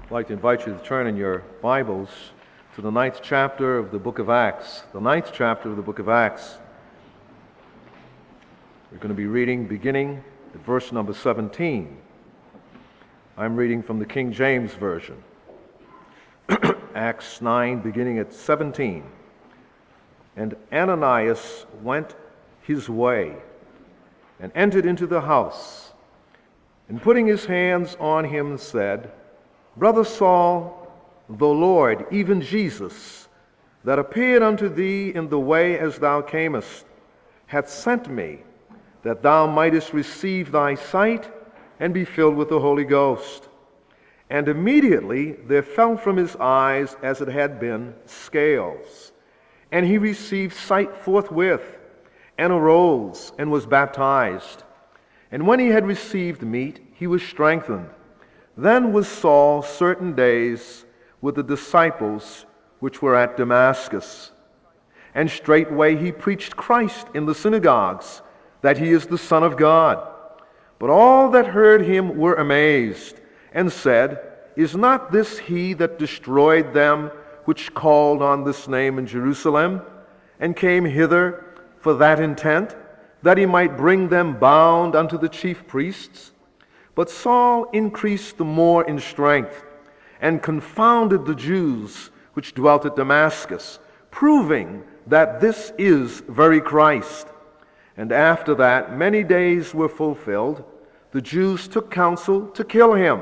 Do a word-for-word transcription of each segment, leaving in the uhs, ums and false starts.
I'd like to invite you to turn in your Bibles to the ninth chapter of the book of Acts. The ninth chapter of the book of Acts. We're going to be reading beginning at verse number seventeen. I'm reading from the King James Version. Acts nine, beginning at seventeen. And Ananias went his way and entered into the house, and putting his hands on him said, Brother Saul, the Lord, even Jesus, that appeared unto thee in the way as thou camest, hath sent me, that thou mightest receive thy sight and be filled with the Holy Ghost. And immediately there fell from his eyes as it had been scales, and he received sight forthwith, and arose and was baptized. And when he had received meat, he was strengthened. Then was Saul certain days with the disciples which were at Damascus. And straightway he preached Christ in the synagogues, that he is the Son of God. But all that heard him were amazed, and said, Is not this he that destroyed them which called on this name in Jerusalem, and came hither for that intent, that he might bring them bound unto the chief priests? But Saul increased the more in strength, and confounded the Jews which dwelt at Damascus, proving that this is very Christ. And after that many days were fulfilled, the Jews took counsel to kill him.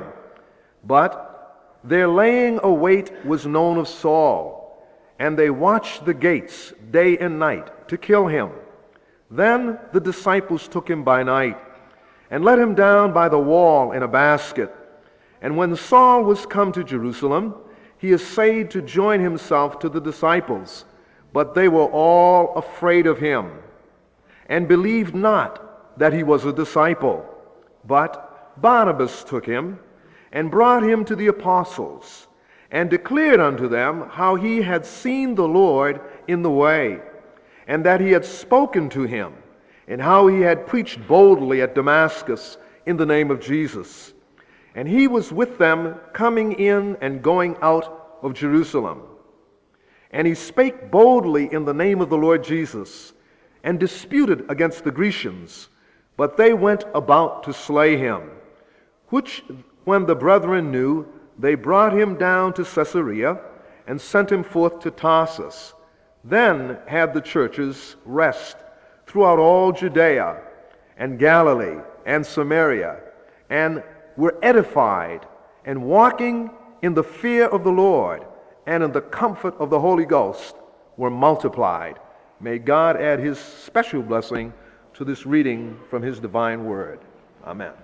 But their laying await was known of Saul, and they watched the gates day and night to kill him. Then the disciples took him by night, and let him down by the wall in a basket. And when Saul was come to Jerusalem, he essayed to join himself to the disciples, but they were all afraid of him, and believed not that he was a disciple. But Barnabas took him, and brought him to the apostles, and declared unto them how he had seen the Lord in the way, and that he had spoken to him, and how he had preached boldly at Damascus in the name of Jesus. And he was with them coming in and going out of Jerusalem. And he spake boldly in the name of the Lord Jesus, and disputed against the Grecians, but they went about to slay him, which when the brethren knew, they brought him down to Caesarea, and sent him forth to Tarsus. Then had the churches rest throughout all Judea and Galilee and Samaria, and were edified, and walking in the fear of the Lord and in the comfort of the Holy Ghost were multiplied. May God add his special blessing to this reading from his divine word. Amen.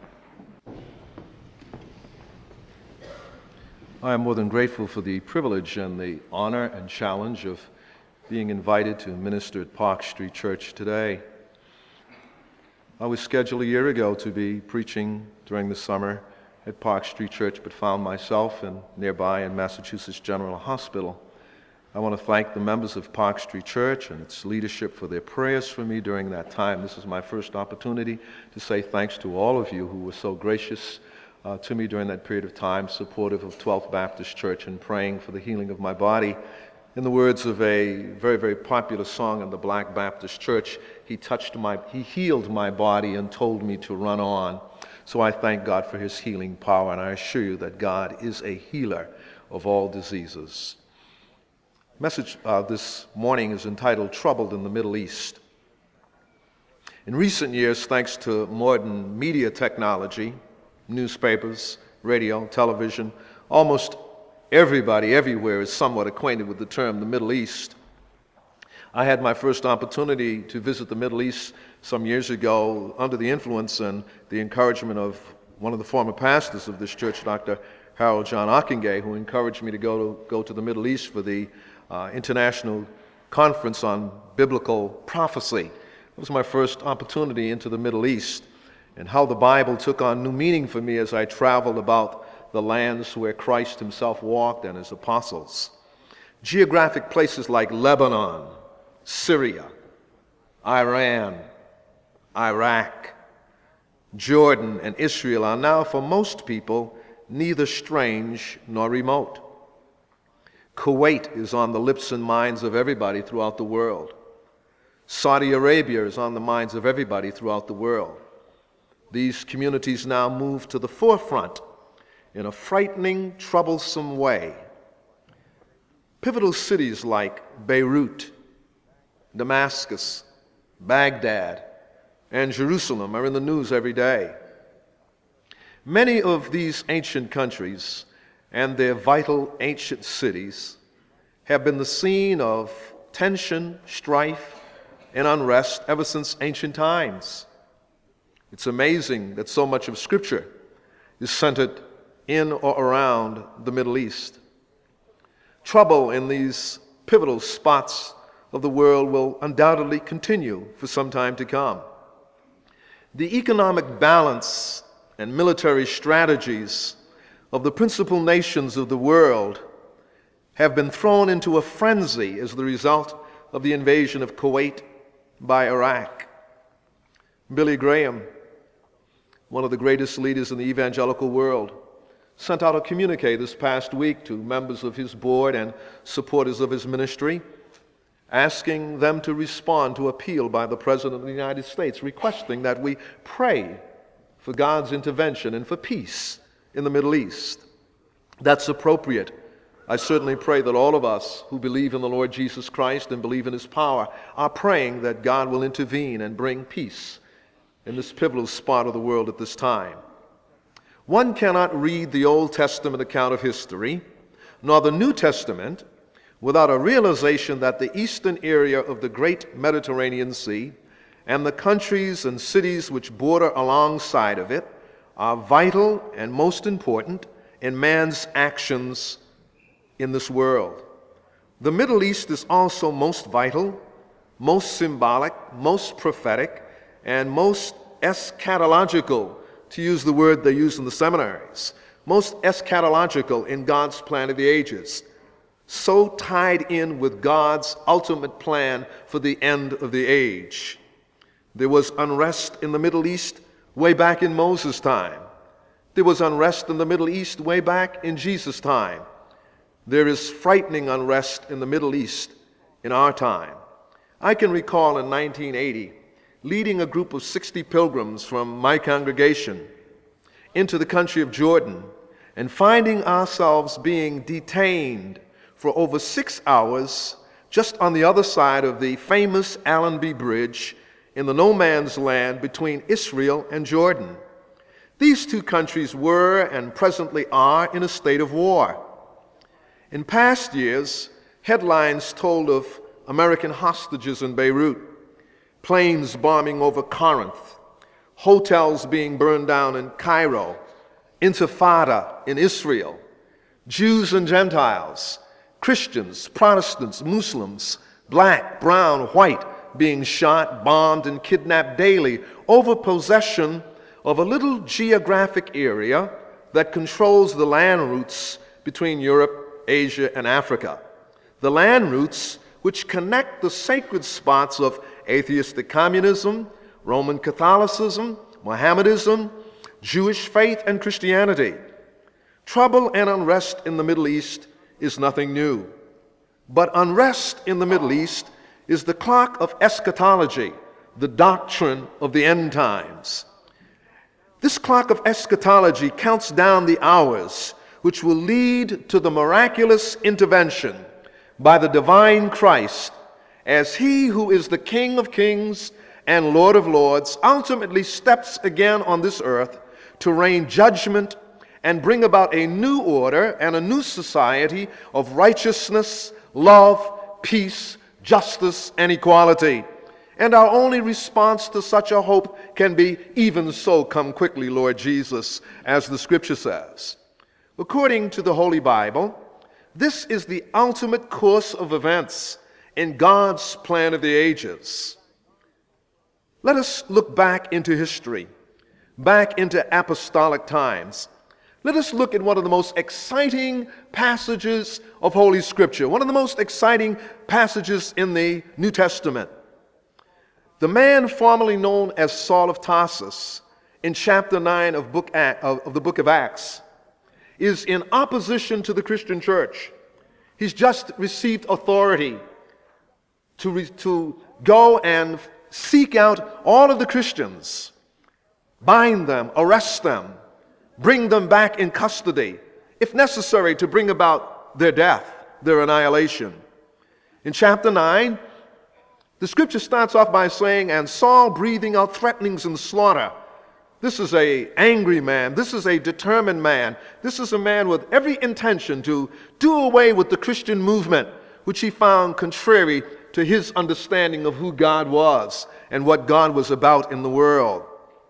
I am more than grateful for the privilege and the honor and challenge of being invited to minister at Park Street Church today. I was scheduled a year ago to be preaching during the summer at Park Street Church, but found myself in nearby in Massachusetts General Hospital. I want to thank the members of Park Street Church and its leadership for their prayers for me during that time. This is my first opportunity to say thanks to all of you who were so gracious uh, to me during that period of time, supportive of twelfth Baptist Church and praying for the healing of my body. In the words of a very, very popular song in the Black Baptist Church, he touched my, he healed my body and told me to run on. So I thank God for his healing power, and I assure you that God is a healer of all diseases. Message uh, this morning is entitled Troubled in the Middle East. In recent years, thanks to modern media technology, newspapers, radio, television, almost everybody everywhere is somewhat acquainted with the term the Middle East. I had my first opportunity to visit the Middle East some years ago under the influence and the encouragement of one of the former pastors of this church, Doctor Harold John Ockenga, who encouraged me to go to, go to the Middle East for the uh, International Conference on Biblical Prophecy. It was my first opportunity into the Middle East, and how the Bible took on new meaning for me as I traveled about the lands where Christ himself walked and his apostles. Geographic places like Lebanon, Syria, Iran, Iraq, Jordan, and Israel are now for most people neither strange nor remote. Kuwait is on the lips and minds of everybody throughout the world. Saudi Arabia is on the minds of everybody throughout the world. These communities now move to the forefront in a frightening, troublesome way. Pivotal cities like Beirut, Damascus, Baghdad, and Jerusalem are in the news every day. Many of these ancient countries and their vital ancient cities have been the scene of tension, strife, and unrest ever since ancient times. It's amazing that so much of Scripture is centered in or around the Middle East. Trouble in these pivotal spots of the world will undoubtedly continue for some time to come. The economic balance and military strategies of the principal nations of the world have been thrown into a frenzy as the result of the invasion of Kuwait by Iraq. Billy Graham, one of the greatest leaders in the evangelical world, sent out a communique this past week to members of his board and supporters of his ministry, asking them to respond to appeal by the President of the United States, requesting that we pray for God's intervention and for peace in the Middle East. That's appropriate. I certainly pray that all of us who believe in the Lord Jesus Christ and believe in His power are praying that God will intervene and bring peace in this pivotal spot of the world at this time. One cannot read the Old Testament account of history, nor the New Testament, without a realization that the eastern area of the great Mediterranean Sea and the countries and cities which border alongside of it are vital and most important in man's actions in this world. The Middle East is also most vital, most symbolic, most prophetic, and most eschatological, to use the word they use in the seminaries, most eschatological in God's plan of the ages, so tied in with God's ultimate plan for the end of the age. There was unrest in the Middle East way back in Moses' time. There was unrest in the Middle East way back in Jesus' time. There is frightening unrest in the Middle East in our time. I can recall in nineteen eighty leading a group of sixty pilgrims from my congregation into the country of Jordan and finding ourselves being detained for over six hours just on the other side of the famous Allenby Bridge in the no man's land between Israel and Jordan. These two countries were and presently are in a state of war. In past years, headlines told of American hostages in Beirut, planes bombing over Corinth, hotels being burned down in Cairo, intifada in Israel, Jews and Gentiles, Christians, Protestants, Muslims, black, brown, white, being shot, bombed, and kidnapped daily over possession of a little geographic area that controls the land routes between Europe, Asia, and Africa. The land routes which connect the sacred spots of atheistic communism, Roman Catholicism, Mohammedanism, Jewish faith, and Christianity. Trouble and unrest in the Middle East is nothing new. But unrest in the Middle East is the clock of eschatology, the doctrine of the end times. This clock of eschatology counts down the hours which will lead to the miraculous intervention by the divine Christ as He who is the King of kings and Lord of lords ultimately steps again on this earth to rain judgment and bring about a new order and a new society of righteousness, love, peace, justice, and equality. And our only response to such a hope can be, even so, come quickly, Lord Jesus, as the Scripture says. According to the Holy Bible, this is the ultimate course of events in God's plan of the ages. Let us look back into history, back into apostolic times. Let us look at one of the most exciting passages of Holy Scripture, one of the most exciting passages in the New Testament. The man formerly known as Saul of Tarsus, in chapter nine of, book, of the book of Acts, is in opposition to the Christian church. He's just received authority to, re- to go and seek out all of the Christians, bind them, arrest them, bring them back in custody, if necessary, to bring about their death, their annihilation. In chapter nine, the scripture starts off by saying, and Saul breathing out threatenings and slaughter. This is an angry man. This is a determined man. This is a man with every intention to do away with the Christian movement, which he found contrary to his understanding of who God was and what God was about in the world.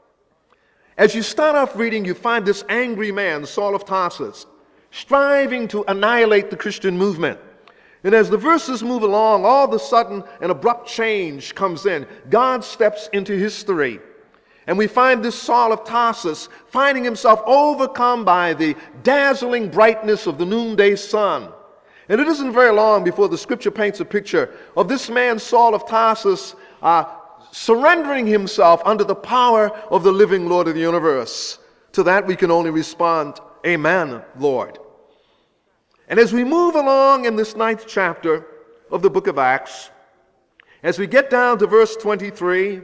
As you start off reading, you find this angry man, Saul of Tarsus, striving to annihilate the Christian movement. And as the verses move along, all of a sudden an abrupt change comes in. God steps into history. And we find this Saul of Tarsus finding himself overcome by the dazzling brightness of the noonday sun. And it isn't very long before the scripture paints a picture of this man, Saul of Tarsus, uh, surrendering himself under the power of the living Lord of the universe. To that we can only respond, Amen, Lord. And as we move along in this ninth chapter of the book of Acts, as we get down to verse twenty-three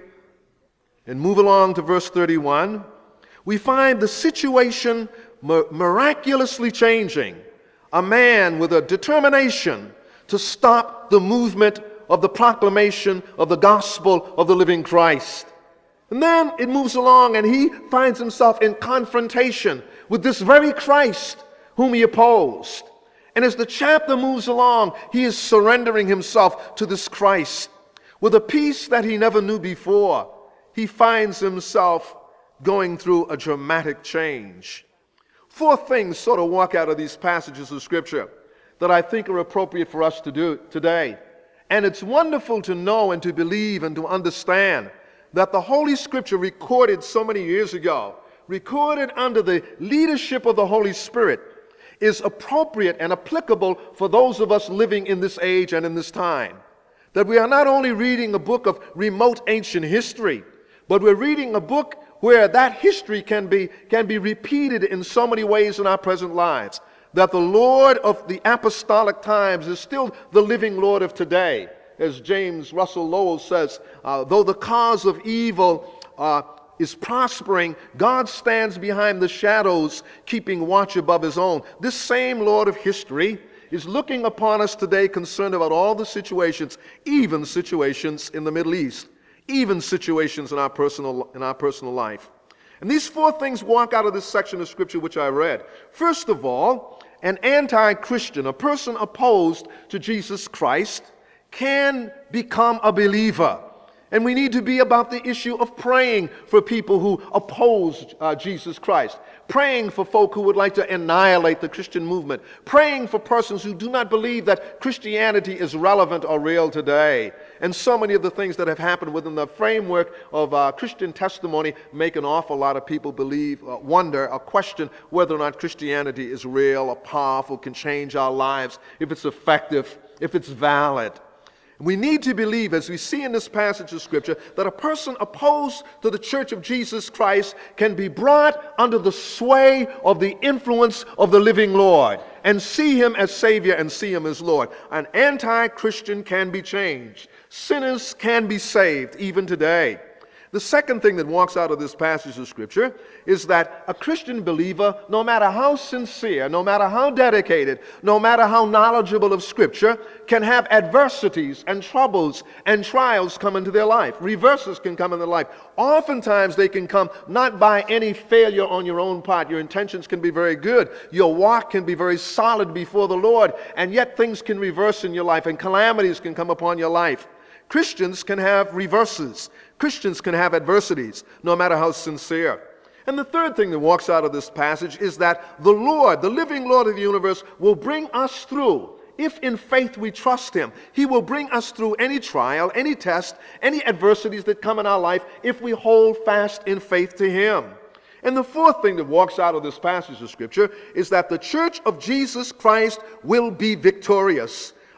and move along to verse thirty-one, we find the situation miraculously changing. A man with a determination to stop the movement of the proclamation of the gospel of the living Christ. And then it moves along and he finds himself in confrontation with this very Christ whom he opposed. And as the chapter moves along, he is surrendering himself to this Christ. With a peace that he never knew before, he finds himself going through a dramatic change. Four things sort of walk out of these passages of Scripture that I think are appropriate for us to do today. And it's wonderful to know and to believe and to understand that the Holy Scripture recorded so many years ago, recorded under the leadership of the Holy Spirit, is appropriate and applicable for those of us living in this age and in this time. That we are not only reading a book of remote ancient history, but we're reading a book where that history can be, can be repeated in so many ways in our present lives. That the Lord of the apostolic times is still the living Lord of today. As James Russell Lowell says, uh, though the cause of evil uh, is prospering, God stands behind the shadows, keeping watch above his own. This same Lord of history is looking upon us today, concerned about all the situations, even situations in the Middle East, even situations in our personal, in our personal life. And these four things walk out of this section of Scripture which I read. First of all, an anti-Christian, a person opposed to Jesus Christ, can become a believer. And we need to be about the issue of praying for people who oppose uh, Jesus Christ, praying for folk who would like to annihilate the Christian movement, praying for persons who do not believe that Christianity is relevant or real today. And so many of the things that have happened within the framework of uh, Christian testimony make an awful lot of people believe, uh, wonder, or question whether or not Christianity is real or powerful, can change our lives, if it's effective, if it's valid. We need to believe, as we see in this passage of Scripture, that a person opposed to the Church of Jesus Christ can be brought under the sway of the influence of the living Lord and see him as Savior and see him as Lord. An anti-Christian can be changed. Sinners can be saved even today. The second thing that walks out of this passage of Scripture is that a Christian believer, no matter how sincere, no matter how dedicated, no matter how knowledgeable of Scripture, can have adversities and troubles and trials come into their life. Reverses can come in their life. Oftentimes they can come not by any failure on your own part. Your intentions can be very good. Your walk can be very solid before the Lord, and yet things can reverse in your life and calamities can come upon your life. Christians can have reverses. Christians can have adversities, no matter how sincere. And the third thing that walks out of this passage is that the Lord, the living Lord of the universe, will bring us through. If in faith we trust him, he will bring us through any trial, any test, any adversities that come in our life if we hold fast in faith to him. And the fourth thing that walks out of this passage of Scripture is that the Church of Jesus Christ will be victorious.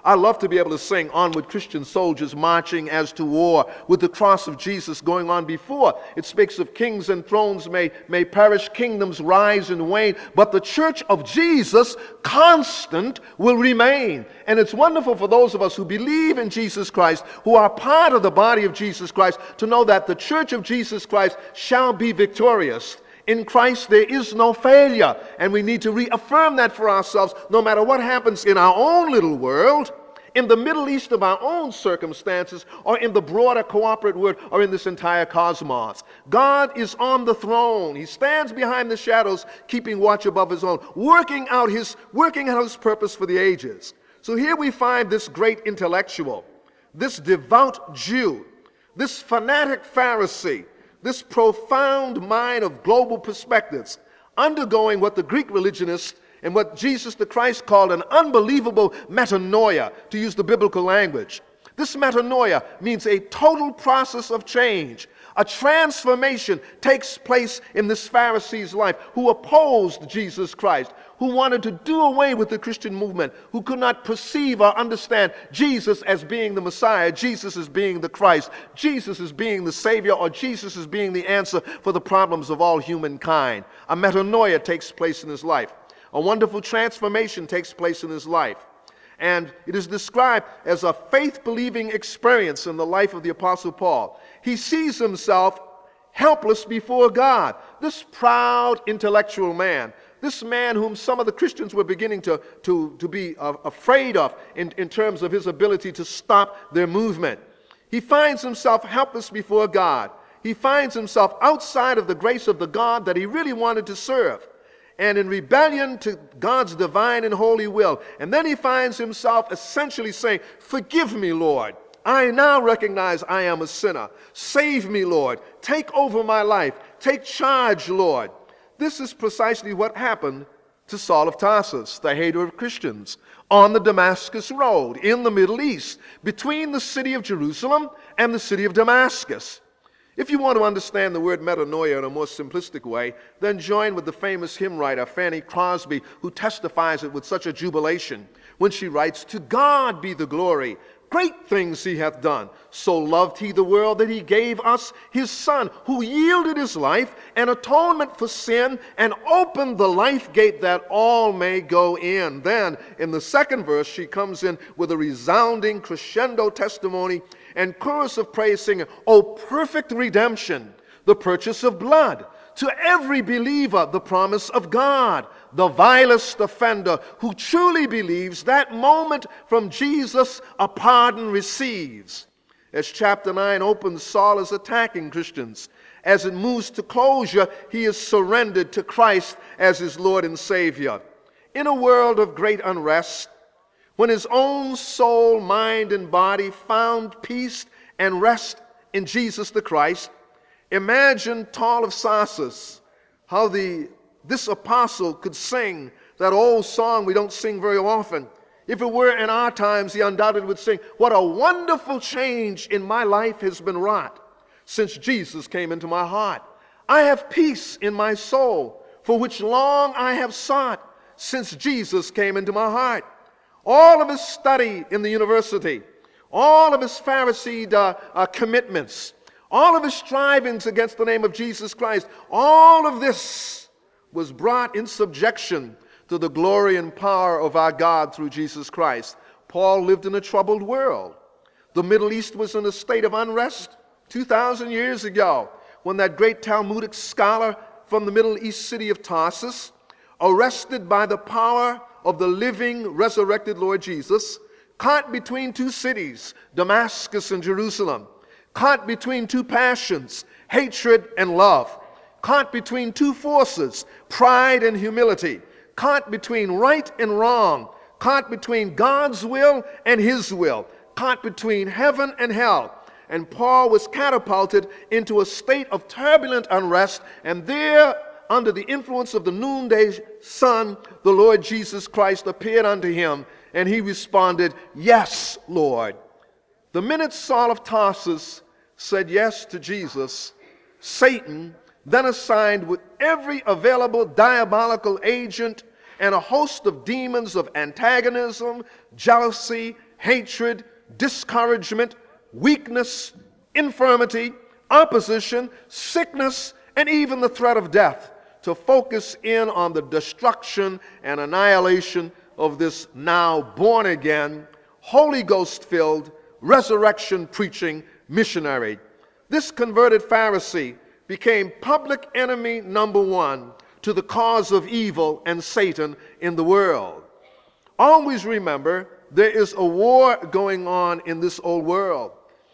I love to be able to sing "Onward Christian Soldiers Marching as to War" with the cross of Jesus going on before. It speaks of kings and thrones may, may perish, kingdoms rise and wane, but the church of Jesus, constant, will remain. And it's wonderful for those of us who believe in Jesus Christ, who are part of the body of Jesus Christ, to know that the church of Jesus Christ shall be victorious. In Christ there is no failure, and we need to reaffirm that for ourselves no matter what happens in our own little world, in the Middle East of our own circumstances, or in the broader cooperative world, or in this entire cosmos. God is on the throne. He stands behind the shadows, keeping watch above his own, working out his, working out his purpose for the ages. So here we find this great intellectual, this devout Jew, this fanatic Pharisee, this profound mind of global perspectives, undergoing what the Greek religionists and what Jesus the Christ called an unbelievable metanoia, to use the biblical language. This metanoia means a total process of change. A transformation takes place in this Pharisee's life, who opposed Jesus Christ, who wanted to do away with the Christian movement, who could not perceive or understand Jesus as being the Messiah, Jesus as being the Christ, Jesus as being the Savior, or Jesus as being the answer for the problems of all humankind. A metanoia takes place in his life. A wonderful transformation takes place in his life. And it is described as a faith-believing experience in the life of the Apostle Paul. He sees himself helpless before God. This proud intellectual man, this man whom some of the Christians were beginning to, to, to be uh, afraid of in, in terms of his ability to stop their movement. He finds himself helpless before God. He finds himself outside of the grace of the God that he really wanted to serve, and in rebellion to God's divine and holy will. And then he finds himself essentially saying, "Forgive me, Lord. I now recognize I am a sinner. Save me, Lord. Take over my life. Take charge, Lord." This is precisely what happened to Saul of Tarsus, the hater of Christians, on the Damascus Road in the Middle East, between the city of Jerusalem and the city of Damascus. If you want to understand the word metanoia in a more simplistic way, then join with the famous hymn writer Fanny Crosby, who testifies it with such a jubilation when she writes, "To God be the glory, great things he hath done. So loved he the world that he gave us his Son, who yielded his life an atonement for sin and opened the life gate that all may go in." Then in the second verse she comes in with a resounding crescendo testimony and chorus of praise, singing, "O perfect redemption, the purchase of blood, to every believer the promise of God, the vilest offender who truly believes that moment from Jesus a pardon receives." As chapter nine opens, Saul is attacking Christians. As it moves to closure, he is surrendered to Christ as his Lord and Savior. In a world of great unrest, when his own soul, mind, and body found peace and rest in Jesus the Christ, imagine Saul of Tarsus, how the, this apostle could sing that old song we don't sing very often. If it were in our times, he undoubtedly would sing, "What a wonderful change in my life has been wrought since Jesus came into my heart. I have peace in my soul, for which long I have sought since Jesus came into my heart." All of his study in the university, all of his Pharisee uh, uh, commitments, all of his strivings against the name of Jesus Christ, all of this was brought in subjection to the glory and power of our God through Jesus Christ. Paul lived in a troubled world. The Middle East was in a state of unrest two thousand years ago, when that great Talmudic scholar from the Middle East city of Tarsus, arrested by the power of the living, resurrected Lord Jesus, caught between two cities, Damascus and Jerusalem, caught between two passions, hatred and love, caught between two forces, pride and humility, caught between right and wrong, caught between God's will and his will, caught between heaven and hell. And Paul was catapulted into a state of turbulent unrest, and there, under the influence of the noonday sun, the Lord Jesus Christ appeared unto him, and he responded, "Yes, Lord." The minute Saul of Tarsus said yes to Jesus, Satan then assigned with every available diabolical agent and a host of demons of antagonism, jealousy, hatred, discouragement, weakness, infirmity, opposition, sickness, and even the threat of death, to focus in on the destruction and annihilation of this now born-again, Holy Ghost-filled, resurrection-preaching missionary. This converted Pharisee became public enemy number one to the cause of evil and Satan in the world. Always remember, there is a war going on in this old world.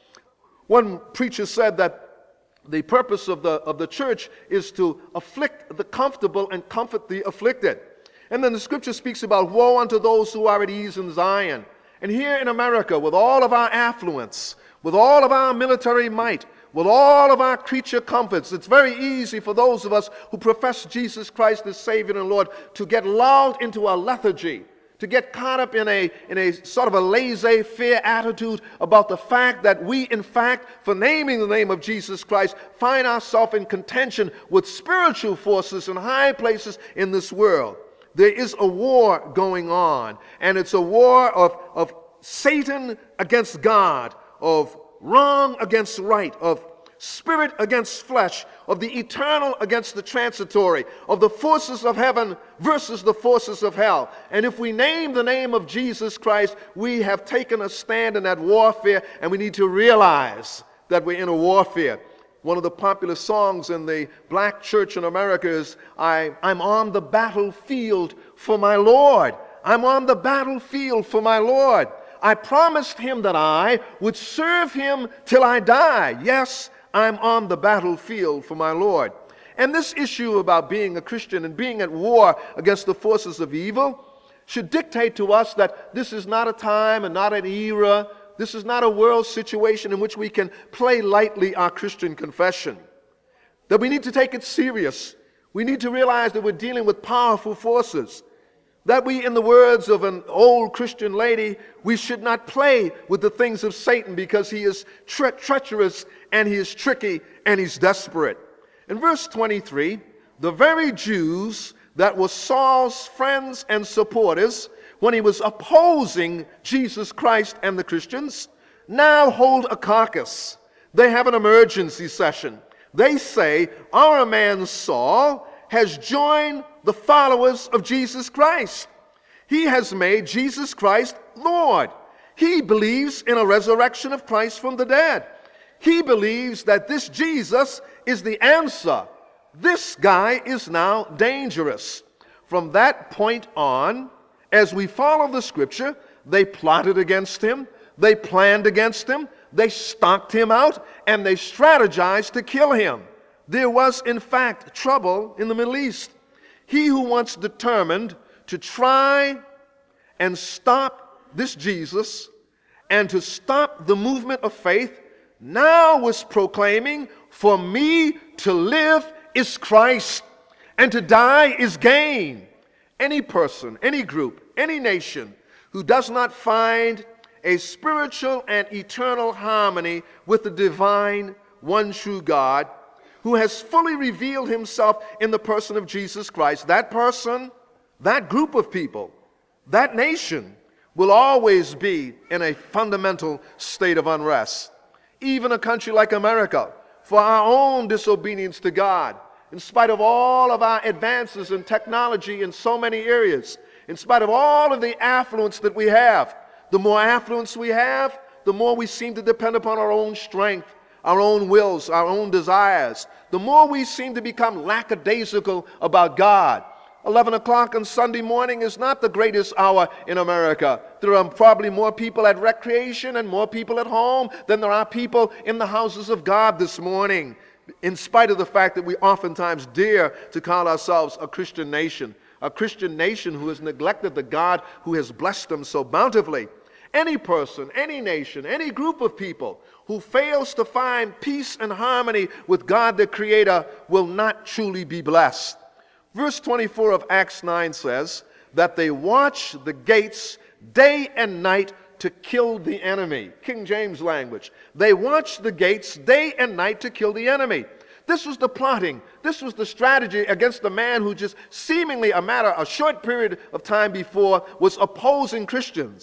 One preacher said that the purpose of the, of the church is to afflict the comfortable and comfort the afflicted. And then the scripture speaks about woe unto those who are at ease in Zion. And here in America, with all of our affluence, with all of our military might, with all of our creature comforts, it's very easy for those of us who profess Jesus Christ as Savior and Lord to get lulled into a lethargy, to get caught up in a, in a sort of a laissez-faire attitude about the fact that we, in fact, for naming the name of Jesus Christ, find ourselves in contention with spiritual forces in high places in this world. There is a war going on, and it's a war of, of Satan against God, of wrong against right, of spirit against flesh, of the eternal against the transitory, of the forces of heaven versus the forces of hell. And if we name the name of Jesus Christ, we have taken a stand in that warfare, and we need to realize that we're in a warfare. One of the popular songs in the black church in America is, I, I'm on the battlefield for my Lord. I'm on the battlefield for my Lord. I promised him that I would serve him till I die. Yes, I'm on the battlefield for my Lord. And this issue about being a Christian and being at war against the forces of evil should dictate to us that this is not a time and not an era, this is not a world situation in which we can play lightly our Christian confession. That we need to take it serious. We need to realize that we're dealing with powerful forces. That we, in the words of an old Christian lady, we should not play with the things of Satan because he is tre- treacherous and he is tricky and he's desperate. In verse twenty-three, the very Jews that were Saul's friends and supporters when he was opposing Jesus Christ and the Christians now hold a caucus. They have an emergency session. They say, our man Saul has joined the followers of Jesus Christ. He has made Jesus Christ Lord. He believes in a resurrection of Christ from the dead. He believes that this Jesus is the answer. This guy is now dangerous. From that point on, as we follow the scripture, they plotted against him, they planned against him, they stalked him out, and they strategized to kill him. There was, in fact, trouble in the Middle East. He who once determined to try and stop this Jesus and to stop the movement of faith now was proclaiming, for me to live is Christ and to die is gain. Any person, any group, any nation who does not find a spiritual and eternal harmony with the divine, one true God, who has fully revealed himself in the person of Jesus Christ, that person, that group of people, that nation will always be in a fundamental state of unrest. Even a country like America, for our own disobedience to God, in spite of all of our advances in technology in so many areas, in spite of all of the affluence that we have, the more affluence we have, the more we seem to depend upon our own strength, our own wills, our own desires, the more we seem to become lackadaisical about God. eleven o'clock on Sunday morning is not the greatest hour in America. There are probably more people at recreation and more people at home than there are people in the houses of God this morning, in spite of the fact that we oftentimes dare to call ourselves a Christian nation, a Christian nation who has neglected the God who has blessed them so bountifully. Any person, any nation, any group of people who fails to find peace and harmony with God the Creator will not truly be blessed. Verse twenty-four of Acts nine says that they watch the gates day and night to kill the enemy. King James language. They watch the gates day and night to kill the enemy. This was the plotting. This was the strategy against the man who just seemingly a matter, a short period of time before was opposing Christians.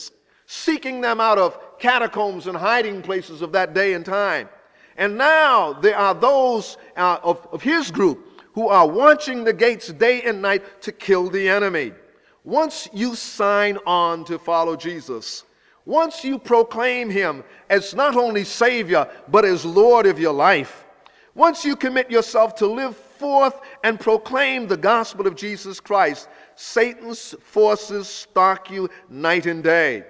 seeking them out of catacombs and hiding places of that day and time. And now there are those uh, of, of his group who are watching the gates day and night to kill the enemy. Once you sign on to follow Jesus, once you proclaim him as not only Savior, but as Lord of your life, once you commit yourself to live forth and proclaim the gospel of Jesus Christ, Satan's forces stalk you night and day.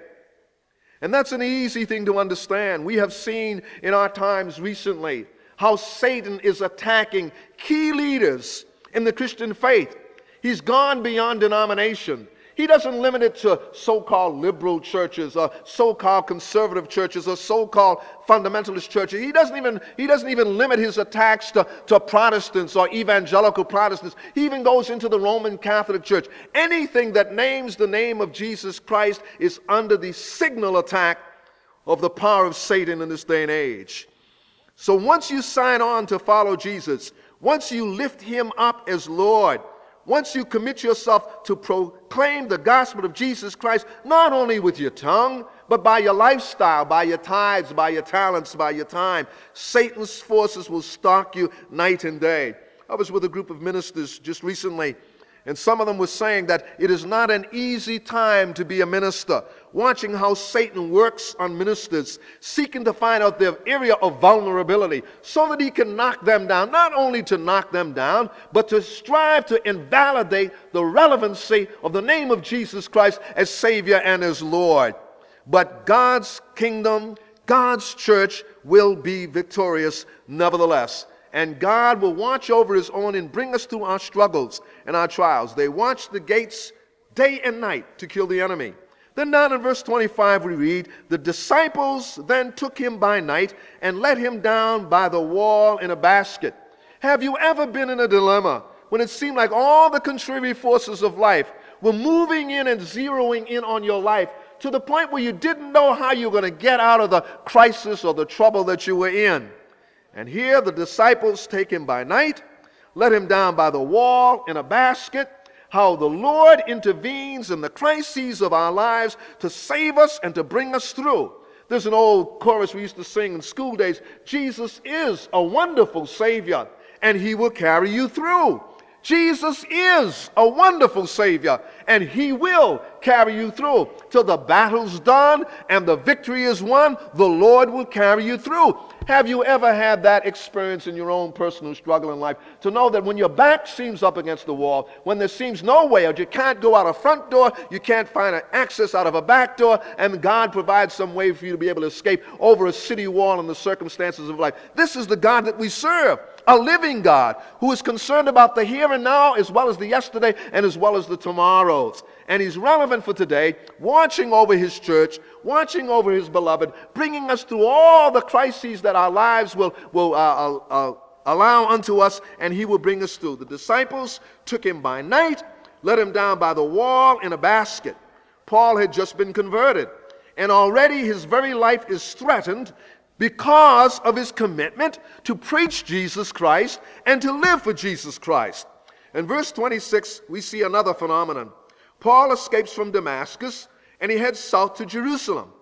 And that's an easy thing to understand. We have seen in our times recently how Satan is attacking key leaders in the Christian faith. He's gone beyond denomination. He doesn't limit it to so-called liberal churches or so-called conservative churches or so-called fundamentalist churches. He doesn't even, he doesn't even limit his attacks to, to Protestants or evangelical Protestants. He even goes into the Roman Catholic Church. Anything that names the name of Jesus Christ is under the signal attack of the power of Satan in this day and age. So once you sign on to follow Jesus, once you lift him up as Lord, once you commit yourself to proclaim the gospel of Jesus Christ, not only with your tongue, but by your lifestyle, by your tithes, by your talents, by your time, Satan's forces will stalk you night and day. I was with a group of ministers just recently, and some of them were saying that it is not an easy time to be a minister, watching how Satan works on ministers, seeking to find out their area of vulnerability so that he can knock them down, not only to knock them down, but to strive to invalidate the relevancy of the name of Jesus Christ as Savior and as Lord. But God's kingdom, God's church will be victorious nevertheless. And God will watch over his own and bring us through our struggles and our trials. They watch the gates day and night to kill the enemy. Then down in verse twenty-five we read, the disciples then took him by night and let him down by the wall in a basket. Have you ever been in a dilemma when it seemed like all the contrary forces of life were moving in and zeroing in on your life to the point where you didn't know how you were going to get out of the crisis or the trouble that you were in? And here the disciples take him by night, let him down by the wall in a basket. How the Lord intervenes in the crises of our lives to save us and to bring us through. There's an old chorus we used to sing in school days. Jesus is a wonderful Savior, and he will carry you through. Jesus is a wonderful Savior, and he will carry you through. Till the battle's done and the victory is won, the Lord will carry you through. Have you ever had that experience in your own personal struggle in life? To know that when your back seems up against the wall, when there seems no way out, you can't go out a front door, you can't find an access out of a back door, and God provides some way for you to be able to escape over a city wall in the circumstances of life. This is the God that we serve. A living God who is concerned about the here and now as well as the yesterday and as well as the tomorrows. And he's relevant for today, watching over his church, watching over his beloved, bringing us through all the crises that our lives will, will uh, uh, allow unto us, and he will bring us through. The disciples took him by night, let him down by the wall in a basket. Paul had just been converted, and already his very life is threatened because of his commitment to preach Jesus Christ and to live for Jesus Christ. In verse twenty-six, we see another phenomenon. Paul escapes from Damascus, and he heads south to Jerusalem.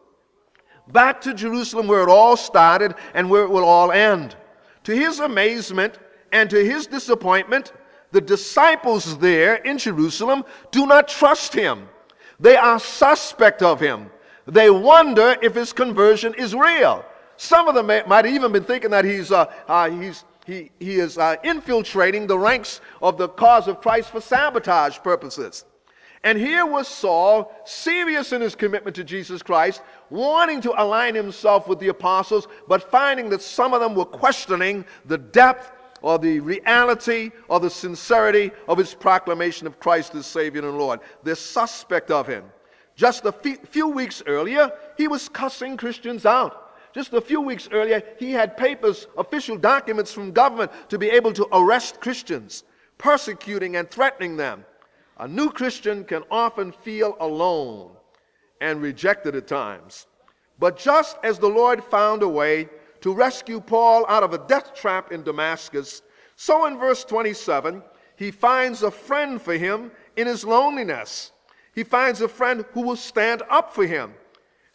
Back to Jerusalem where it all started and where it will all end. To his amazement and to his disappointment, the disciples there in Jerusalem do not trust him. They are suspect of him. They wonder if his conversion is real. Some of them may, might have even been thinking that he's, uh, uh, he's, he, he is uh, infiltrating the ranks of the cause of Christ for sabotage purposes. And here was Saul, serious in his commitment to Jesus Christ, wanting to align himself with the apostles, but finding that some of them were questioning the depth or the reality or the sincerity of his proclamation of Christ as Savior and Lord. They're suspect of him. Just a few weeks earlier, he was cussing Christians out. Just a few weeks earlier, he had papers, official documents from government to be able to arrest Christians, persecuting and threatening them. A new Christian can often feel alone and rejected at times. But just as the Lord found a way to rescue Paul out of a death trap in Damascus, so in verse twenty-seven, he finds a friend for him in his loneliness. He finds a friend who will stand up for him.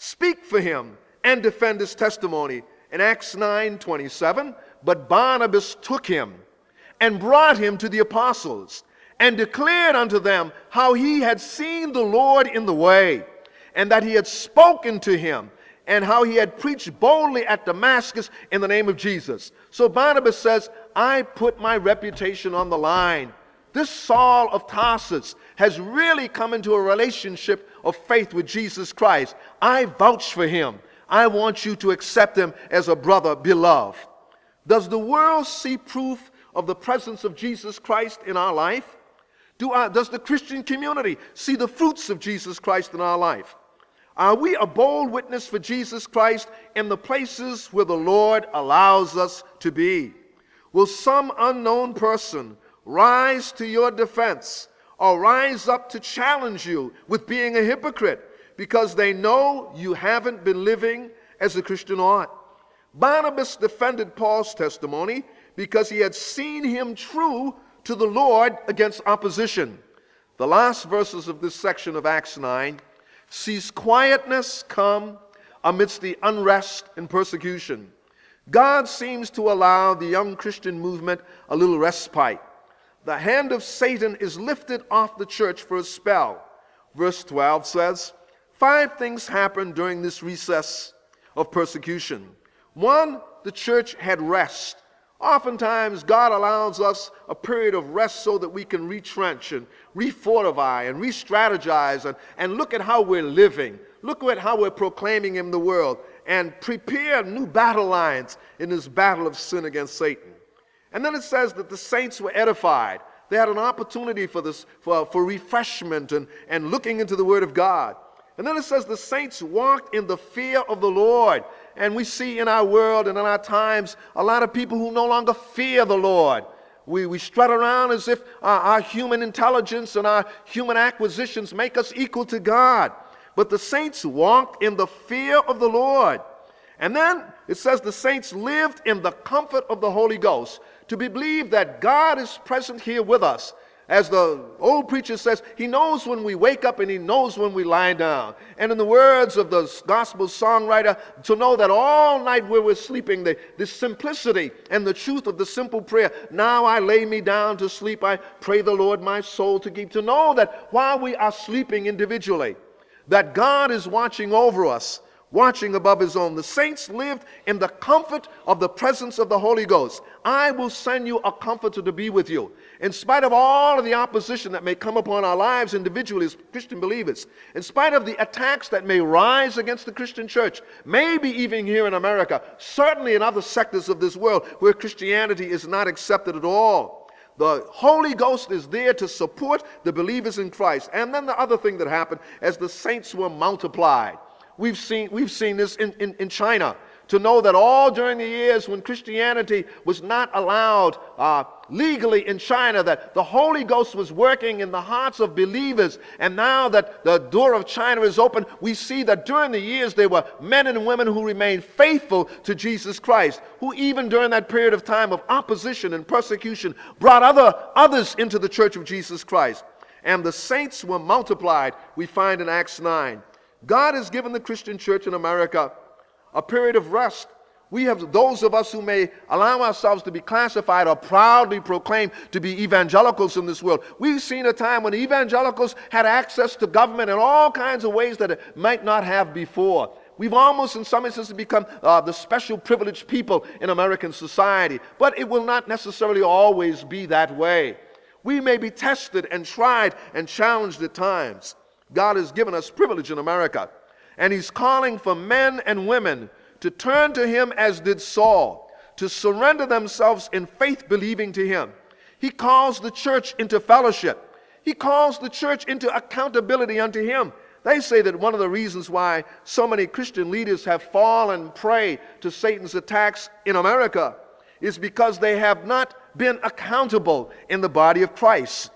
speak for him, and defend his testimony. In Acts nine twenty-seven, but Barnabas took him and brought him to the apostles, and declared unto them how he had seen the Lord in the way, and that he had spoken to him, and how he had preached boldly at Damascus in the name of Jesus. So Barnabas says, I put my reputation on the line. This Saul of Tarsus has really come into a relationship of faith with Jesus Christ. I vouch for him. I want you to accept him as a brother beloved. Does the world see proof of the presence of Jesus Christ in our life? Do our, does the Christian community see the fruits of Jesus Christ in our life? Are we a bold witness for Jesus Christ in the places where the Lord allows us to be? Will some unknown person rise to your defense or rise up to challenge you with being a hypocrite because they know you haven't been living as a Christian ought? Barnabas defended Paul's testimony because he had seen him true to the Lord against opposition. The last verses of this section of Acts nine sees quietness come amidst the unrest and persecution. God seems to allow the young Christian movement a little respite. The hand of Satan is lifted off the church for a spell. Verse twelve says, five things happened during this recess of persecution. One, the church had rest. Oftentimes, God allows us a period of rest so that we can retrench and refortify and re-strategize and, and look at how we're living. Look at how we're proclaiming in the world and prepare new battle lines in this battle of sin against Satan. And then it says that the saints were edified. They had an opportunity for this, for, for refreshment and, and looking into the Word of God. And then it says the saints walked in the fear of the Lord. And we see in our world and in our times a lot of people who no longer fear the Lord. We, we strut around as if our, our human intelligence and our human acquisitions make us equal to God. But the saints walked in the fear of the Lord. And then it says the saints lived in the comfort of the Holy Ghost. To believe that God is present here with us. As the old preacher says, he knows when we wake up and he knows when we lie down. And in the words of the gospel songwriter, to know that all night where we're sleeping, the, the simplicity and the truth of the simple prayer, now I lay me down to sleep, I pray the Lord my soul to keep. To know that while we are sleeping individually, that God is watching over us, watching above his own. The saints lived in the comfort of the presence of the Holy Ghost. I will send you a comforter to be with you. In spite of all of the opposition that may come upon our lives individually as Christian believers, in spite of the attacks that may rise against the Christian church, maybe even here in America, certainly in other sectors of this world where Christianity is not accepted at all, the Holy Ghost is there to support the believers in Christ. And then the other thing that happened as the saints were multiplied. We've seen, we've seen this in, in, in China, to know that all during the years when Christianity was not allowed uh, legally in China, that the Holy Ghost was working in the hearts of believers. And now that the door of China is open, we see that during the years there were men and women who remained faithful to Jesus Christ, who even during that period of time of opposition and persecution brought other others into the church of Jesus Christ. And the saints were multiplied, we find in Acts nine. God has given the Christian church in America a period of rest. We have those of us who may allow ourselves to be classified or proudly proclaimed to be evangelicals in this world. We've seen a time when evangelicals had access to government in all kinds of ways that it might not have before. We've almost in some instances become uh, the special privileged people in American society. But it will not necessarily always be that way. We may be tested and tried and challenged at times. God has given us privilege in America, and he's calling for men and women to turn to him as did Saul, to surrender themselves in faith believing to him. He calls the church into fellowship. He calls the church into accountability unto him. They say that one of the reasons why so many Christian leaders have fallen prey to Satan's attacks in America is because they have not been accountable in the body of Christ.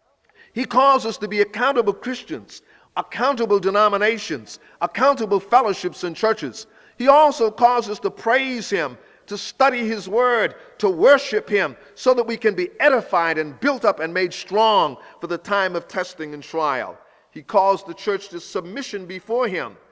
He calls us to be accountable Christians, accountable denominations, accountable fellowships and churches. He also calls us to praise him, to study his word, to worship him, so that we can be edified and built up and made strong for the time of testing and trial. He calls the church to submission before him,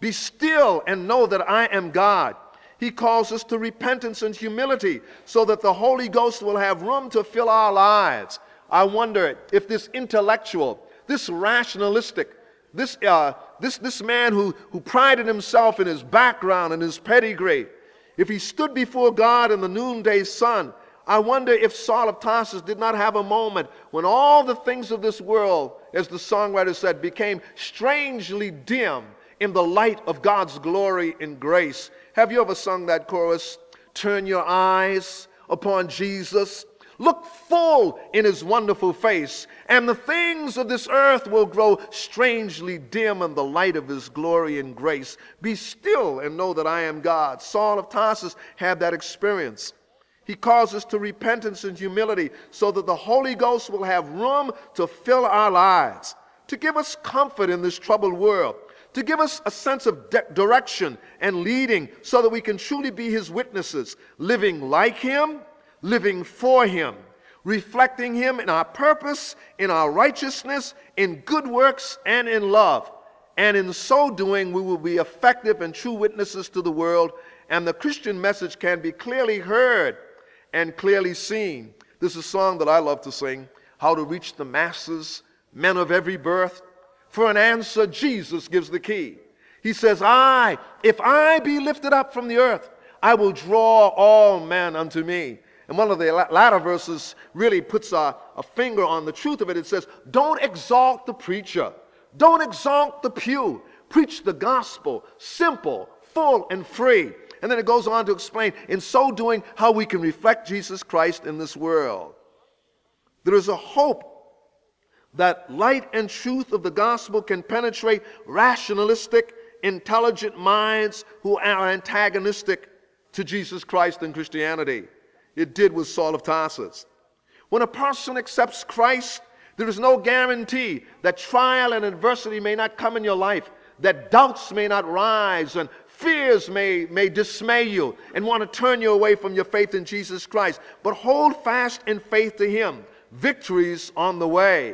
Be still and know that I am God. He calls us to repentance and humility so that the Holy Ghost will have room to fill our lives. I wonder if this intellectual, this rationalistic, this, uh, this, this man who, who prided himself in his background and his pedigree, if he stood before God in the noonday sun, I wonder if Saul of Tarsus did not have a moment when all the things of this world, as the songwriter said, became strangely dim in the light of God's glory and grace. Have you ever sung that chorus? Turn your eyes upon Jesus. Look full in his wonderful face, and the things of this earth will grow strangely dim in the light of his glory and grace. Be still and know that I am God. Saul of Tarsus had that experience. He calls us to repentance and humility so that the Holy Ghost will have room to fill our lives, to give us comfort in this troubled world, to give us a sense of de- direction and leading so that we can truly be his witnesses, living like him, living for him, reflecting him in our purpose, in our righteousness, in good works, and in love. And in so doing, we will be effective and true witnesses to the world, and the Christian message can be clearly heard and clearly seen. This is a song that I love to sing, How to Reach the Masses, Men of Every Birth. For an answer, Jesus gives the key. He says, I, if I be lifted up from the earth, I will draw all men unto me. And one of the latter verses really puts a, a finger on the truth of it. It says, don't exalt the preacher. Don't exalt the pew. Preach the gospel, simple, full, and free. And then it goes on to explain, in so doing, how we can reflect Jesus Christ in this world. There is a hope that light and truth of the gospel can penetrate rationalistic, intelligent minds who are antagonistic to Jesus Christ and Christianity. It did with Saul of Tarsus. When a person accepts Christ, there is no guarantee that trial and adversity may not come in your life, that doubts may not rise, and fears may, may dismay you and want to turn you away from your faith in Jesus Christ. But hold fast in faith to him. Victory's on the way.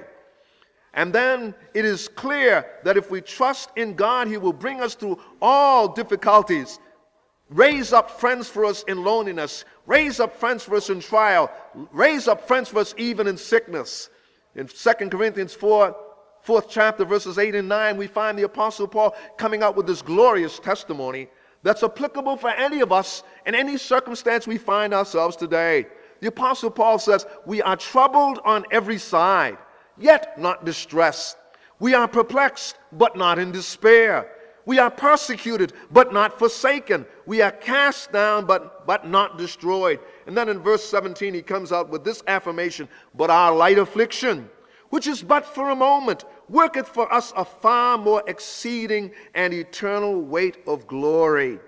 And then it is clear that if we trust in God, he will bring us through all difficulties, raise up friends for us in loneliness, raise up friends for us in trial, raise up friends for us even in sickness. In Second Corinthians four, fourth chapter, verses eight and nine, we find the Apostle Paul coming out with this glorious testimony that's applicable for any of us in any circumstance we find ourselves today. The Apostle Paul says, we are troubled on every side, yet not distressed. We are perplexed, but not in despair. We are persecuted, but not forsaken. We are cast down, but, but not destroyed. And then in verse seventeen, he comes out with this affirmation, but our light affliction, which is but for a moment, worketh for us a far more exceeding and eternal weight of glory.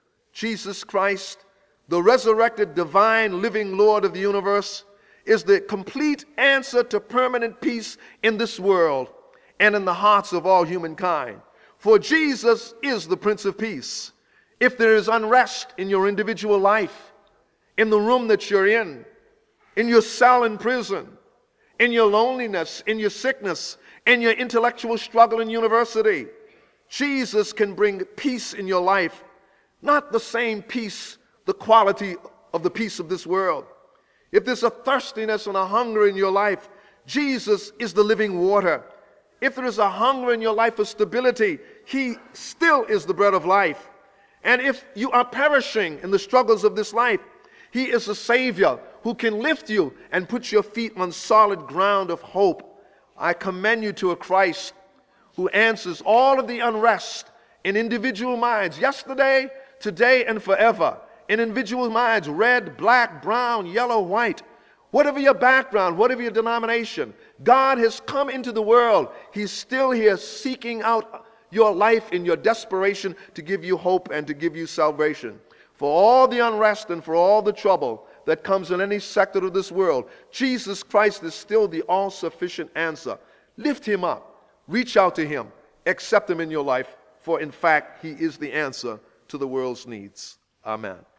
Jesus Christ, the resurrected, divine, living Lord of the universe, is the complete answer to permanent peace in this world and in the hearts of all humankind. For Jesus is the Prince of Peace. If there is unrest in your individual life, in the room that you're in, in your cell in prison, in your loneliness, in your sickness, in your intellectual struggle in university, Jesus can bring peace in your life. Not the same peace, the quality of the peace of this world. If there's a thirstiness and a hunger in your life, Jesus is the living water. If there is a hunger in your life for stability, he still is the bread of life. And if you are perishing in the struggles of this life, he is a Savior who can lift you and put your feet on solid ground of hope. I commend you to a Christ who answers all of the unrest in individual minds, yesterday, today, and forever. In individual minds, red, black, brown, yellow, white. Whatever your background, whatever your denomination, God has come into the world. He's still here seeking out your life in your desperation to give you hope and to give you salvation. For all the unrest and for all the trouble that comes in any sector of this world, Jesus Christ is still the all-sufficient answer. Lift him up. Reach out to him. Accept him in your life, for in fact, he is the answer to the world's needs. Amen.